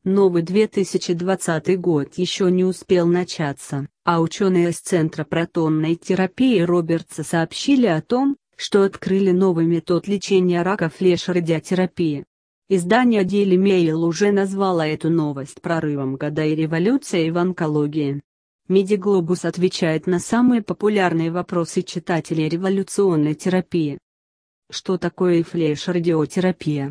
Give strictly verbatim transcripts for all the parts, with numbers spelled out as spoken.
Новый две тысячи двадцатый год еще не успел начаться, а ученые из Центра протонной терапии Робертса сообщили о том, что открыли новый метод лечения рака флеш-радиотерапии. Издание Daily Mail уже назвало эту новость прорывом года и революцией в онкологии. Медиглобус отвечает на самые популярные вопросы читателей революционной терапии. Что такое флеш-радиотерапия?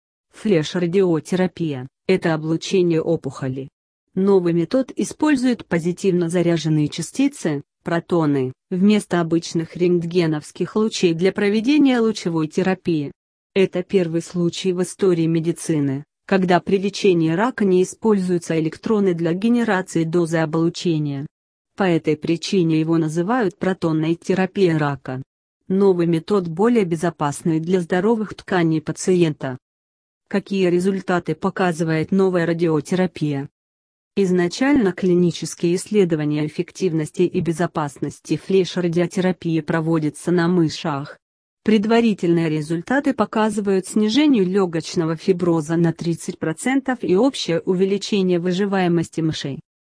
Флеш-радиотерапия – это облучение опухоли. Новый метод использует позитивно заряженные частицы, протоны, вместо обычных рентгеновских лучей для проведения лучевой терапии. Это первый случай в истории медицины, когда при лечении рака не используются электроны для генерации дозы облучения. По этой причине его называют протонной терапией рака. Новый метод более безопасный для здоровых тканей пациента. Какие результаты показывает новая радиотерапия? Изначально клинические исследования эффективности и безопасности флеш-радиотерапии проводятся на мышах. Предварительные результаты показывают снижение легочного фиброза на тридцать процентов и общее увеличение выживаемости мышей.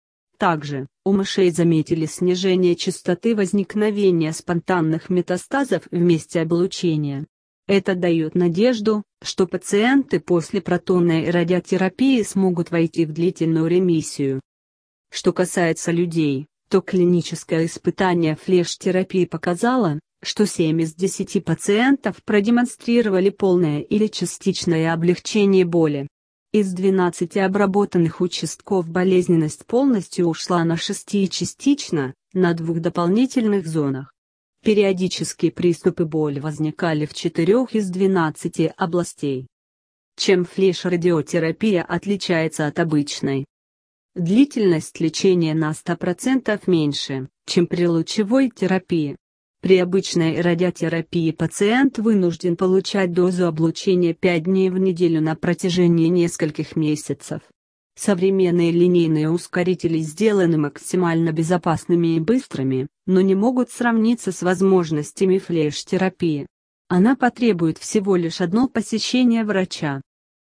Также, у мышей заметили снижение частоты возникновения спонтанных метастазов в месте облучения. Это дает надежду, что пациенты после протонной радиотерапии смогут войти в длительную ремиссию. Что касается людей, то клиническое испытание флеш-терапии показало, что семь из десяти пациентов продемонстрировали полное или частичное облегчение боли. Из двенадцати обработанных участков болезненность полностью ушла на шести и частично, на двух дополнительных зонах. Периодические приступы боли возникали в четырёх из двенадцати областей. Чем флеш-радиотерапия отличается от обычной? Длительность лечения на сто процентов меньше, чем при лучевой терапии. При обычной радиотерапии пациент вынужден получать дозу облучения пять дней в неделю на протяжении нескольких месяцев. Современные линейные ускорители сделаны максимально безопасными и быстрыми, но не могут сравниться с возможностями флеш-терапии. Она потребует всего лишь одно посещение врача.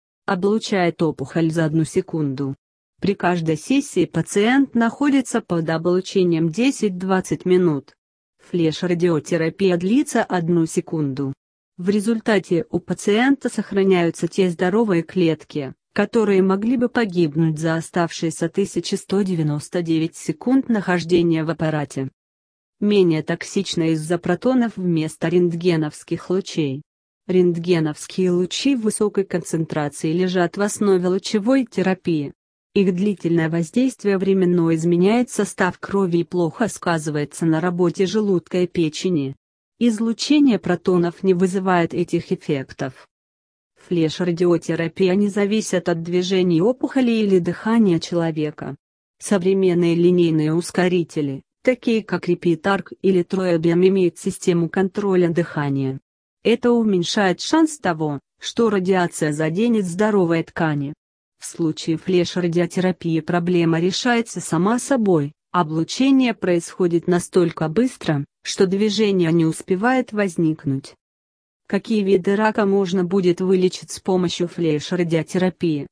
Облучает опухоль за одну секунду. При каждой сессии пациент находится под облучением десять-двадцать минут. Флеш-радиотерапия длится одну секунду. В результате у пациента сохраняются те здоровые клетки, которые могли бы погибнуть за оставшиеся тысяча сто девяносто девять секунд нахождения в аппарате. Менее токсично из-за протонов вместо рентгеновских лучей. Рентгеновские лучи высокой концентрации лежат в основе лучевой терапии. Их длительное воздействие временно изменяет состав крови и плохо сказывается на работе желудка и печени. Излучение протонов не вызывает этих эффектов. Флеш-радиотерапия не зависит от движений опухоли или дыхания человека. Современные линейные ускорители, такие как Repeat-Arc или Troebium, имеют систему контроля дыхания. Это уменьшает шанс того, что радиация заденет здоровые ткани. В случае флеш-радиотерапии проблема решается сама собой, облучение происходит настолько быстро, что движение не успевает возникнуть. Какие виды рака можно будет вылечить с помощью флеш-радиотерапии?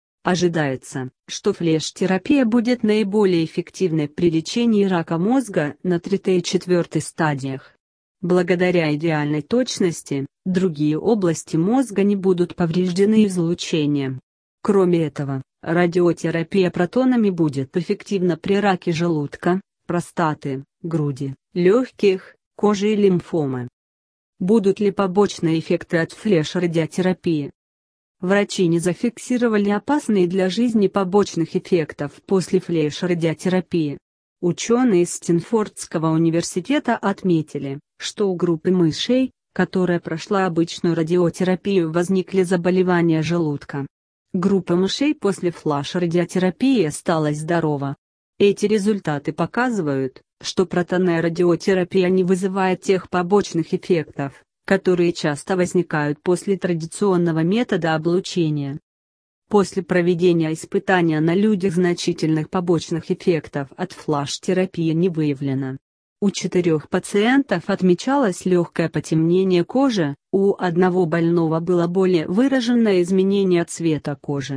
Ожидается, что флеш-терапия будет наиболее эффективной при лечении рака мозга на третьей и четвёртой стадиях. Благодаря идеальной точности, другие области мозга не будут повреждены излучением. Кроме этого, радиотерапия протонами будет эффективна при раке желудка, простаты, груди, легких, кожи и лимфомы. Будут ли побочные эффекты от флеш-радиотерапии? Врачи не зафиксировали опасные для жизни побочных эффектов после флеш-радиотерапии. Ученые из Стэнфордского университета отметили, что у группы мышей, которая прошла обычную радиотерапию, возникли заболевания желудка. Группа мышей после флеш-радиотерапии осталась здорова. Эти результаты показывают, что протонная радиотерапия не вызывает тех побочных эффектов, которые часто возникают после традиционного метода облучения. После проведения испытания на людях значительных побочных эффектов от флеш-терапии не выявлено. У четырех пациентов отмечалось легкое потемнение кожи, у одного больного было более выраженное изменение цвета кожи.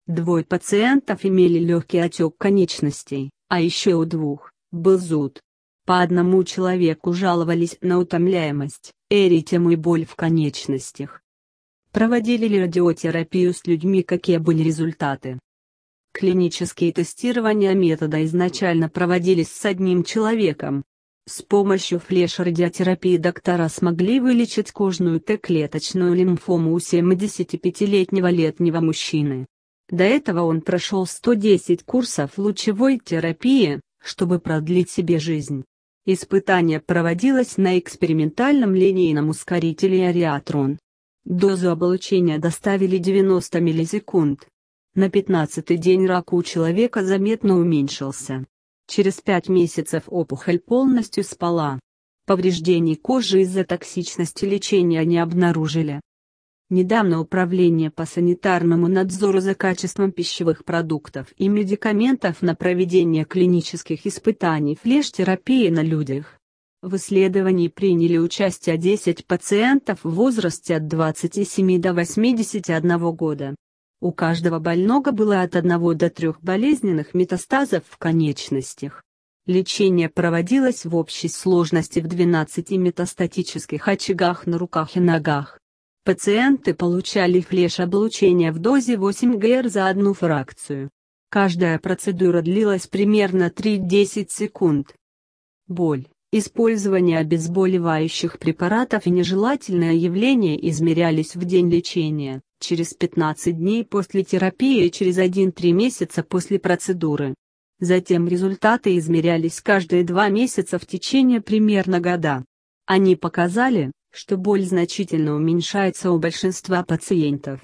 Двое пациентов имели легкий отек конечностей, а еще у двух был зуд. По одному человеку жаловались на утомляемость, эритему и боль в конечностях. Проводили ли радиотерапию с людьми, какие были результаты? Клинические тестирования метода изначально проводились с одним человеком. С помощью флеш-радиотерапии доктора смогли вылечить кожную Т-клеточную лимфому у семидесятипятилетнего летнего мужчины. До этого он прошел сто десять курсов лучевой терапии, чтобы продлить себе жизнь. Испытание проводилось на экспериментальном линейном ускорителе Ариатрон. Дозу облучения доставили девяносто миллисекунд. На пятнадцатый день рак у человека заметно уменьшился. Через пять месяцев опухоль полностью спала. Повреждений кожи из-за токсичности лечения не обнаружили. Недавно Управление по санитарному надзору за качеством пищевых продуктов и медикаментов на проведение клинических испытаний флеш-терапии на людях. В исследовании приняли участие десять пациентов в возрасте от двадцати семи до восьмидесяти одного года. У каждого больного было от одного до трёх болезненных метастазов в конечностях. Лечение проводилось в общей сложности в двенадцати метастатических очагах на руках и ногах. Пациенты получали флеш-облучение в дозе восемь ГР за одну фракцию. Каждая процедура длилась примерно три-десять секунд. Боль, использование обезболивающих препаратов и нежелательное явление измерялись в день лечения, через пятнадцать дней после терапии и через один-три месяца после процедуры. Затем результаты измерялись каждые два месяца в течение примерно года. Они показали, что боль значительно уменьшается у большинства пациентов.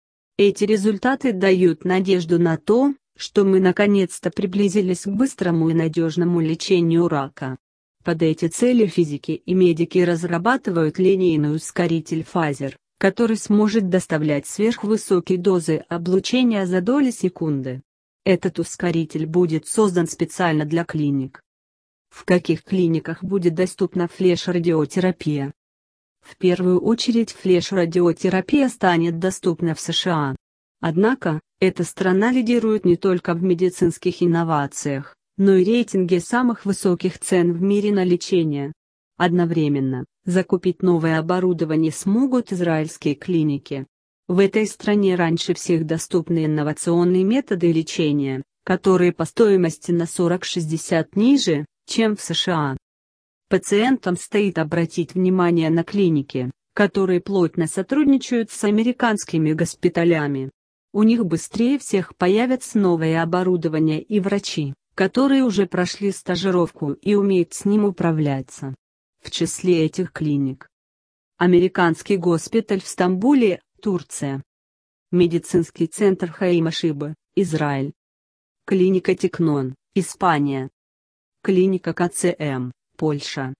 Эти результаты дают надежду на то, что мы наконец-то приблизились к быстрому и надежному лечению рака. Под эти цели физики и медики разрабатывают линейный ускоритель Pfizer, который сможет доставлять сверхвысокие дозы облучения за доли секунды. Этот ускоритель будет создан специально для клиник. В каких клиниках будет доступна флеш-радиотерапия? В первую очередь флеш-радиотерапия станет доступна в США. Однако, эта страна лидирует не только в медицинских инновациях, но и рейтинге самых высоких цен в мире на лечение. Одновременно, закупить новое оборудование смогут израильские клиники. В этой стране раньше всех доступны инновационные методы лечения, которые по стоимости на сорок-шестьдесят ниже, чем в США. Пациентам стоит обратить внимание на клиники, которые плотно сотрудничают с американскими госпиталями. У них быстрее всех появится новое оборудование и врачи, которые уже прошли стажировку и умеют с ним управляться. В числе этих клиник: Американский госпиталь в Стамбуле, Турция. Медицинский центр Хаим Шиба, Израиль. Клиника Тикнон, Испания. Клиника КЦМ, Польша.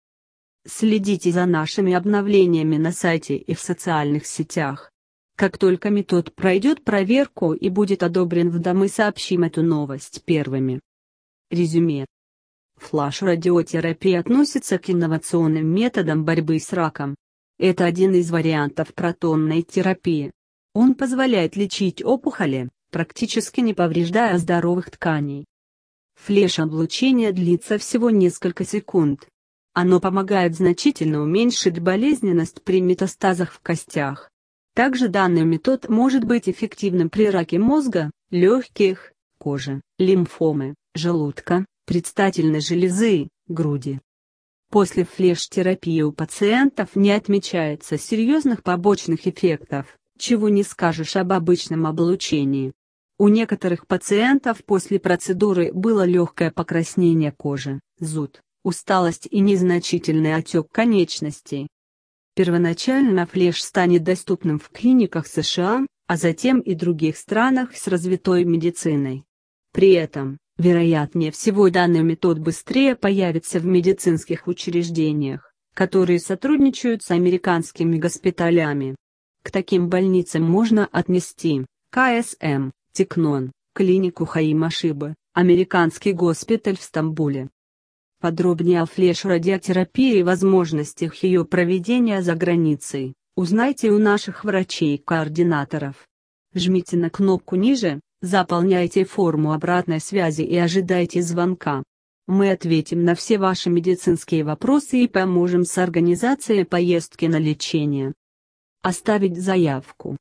Следите за нашими обновлениями на сайте и в социальных сетях. Как только метод пройдет проверку и будет одобрен в ДА, мы сообщим эту новость первыми. Резюме. Флеш-радиотерапия относится к инновационным методам борьбы с раком. Это один из вариантов протонной терапии. Он позволяет лечить опухоли, практически не повреждая здоровых тканей. Флеш-облучение длится всего несколько секунд. Оно помогает значительно уменьшить болезненность при метастазах в костях. Также данный метод может быть эффективным при раке мозга, легких, кожи, лимфомы, желудка, предстательной железы, груди. После флеш-терапии у пациентов не отмечается серьезных побочных эффектов, чего не скажешь об обычном облучении. У некоторых пациентов после процедуры было легкое покраснение кожи, зуд, усталость и незначительный отек конечностей. Первоначально флеш станет доступным в клиниках США, а затем и других странах с развитой медициной. При этом, вероятнее всего, данный метод быстрее появится в медицинских учреждениях, которые сотрудничают с американскими госпиталями. К таким больницам можно отнести КСМ, Тикнон, клинику Хаим Шиба, Американский госпиталь в Стамбуле. Подробнее о флеш-радиотерапии и возможностях ее проведения за границей узнайте у наших врачей-координаторов. Жмите на кнопку ниже, Заполняйте форму обратной связи и ожидайте звонка. Мы ответим на все ваши медицинские вопросы и поможем с организацией поездки на лечение. Оставить заявку.